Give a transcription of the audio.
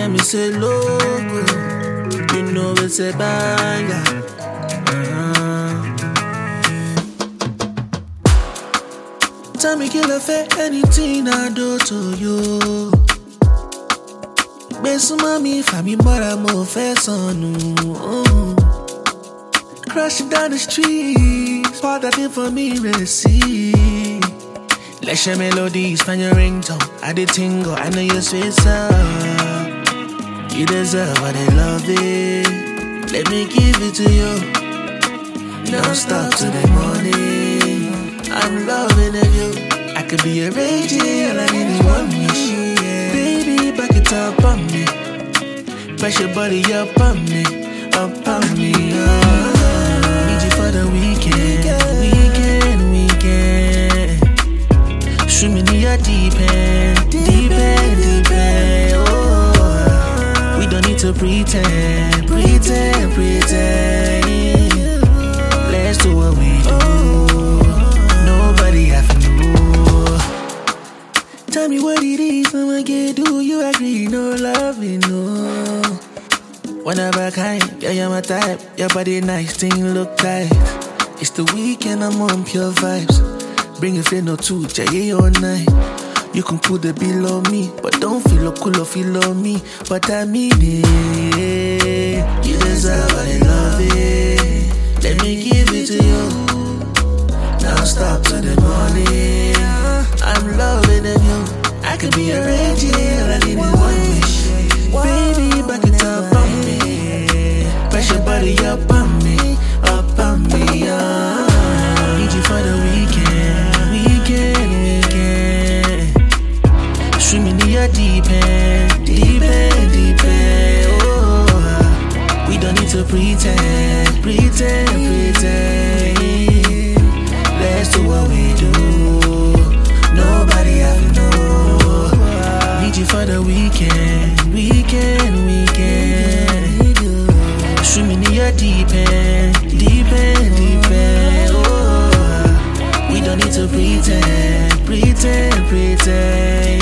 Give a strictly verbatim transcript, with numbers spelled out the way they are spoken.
hear me say logo, you know it's a banger. Uh-huh. Tell me, kill a fair anything I do to you. Besu mami fami mora mo fesonu. Crashing down the streets, part that thing for me receive. Let your melodies find your ringtone. I did tingle, I know your sweet sound. You deserve what they love it. Let me give it to you. No stop to the morning. I'm loving of you. I could be a raging like anyone wish. Baby, back it up on me. Press your body up on me, up on me. Oh. Need you for the weekend, weekend, weekend. Swimming in your deep end, deep end, deep end. Oh, we don't need to pretend, pretend, pretend. Let's do what we do. Nobody have to know. Tell me what it is, I'ma get. Do you agree? No loving, no. One of a kind, yeah, you're my type. Your body nice, thing look tight. It's the weekend, I'm on pure vibes. Bring a friend or two, Jay all night. You can put the bill on me, but don't feel a cool or feel on me. But I mean it. You deserve what I love it. Let me give it to you. Now stop to the morning. I'm loving of you. I could be a raging, I need one wish. Baby, back it up on me. Press your body up on me, up on me. Uh. Need you for the weekend, weekend, weekend. Swimming in your deep end, deep end, deep end. Oh, we don't need to pretend, pretend, pretend. Let's do what we do. Nobody have to know. Need you for the weekend, weekend, weekend. Swimming in your deep end, deep end, deep end. Oh, we don't need to pretend, pretend, pretend.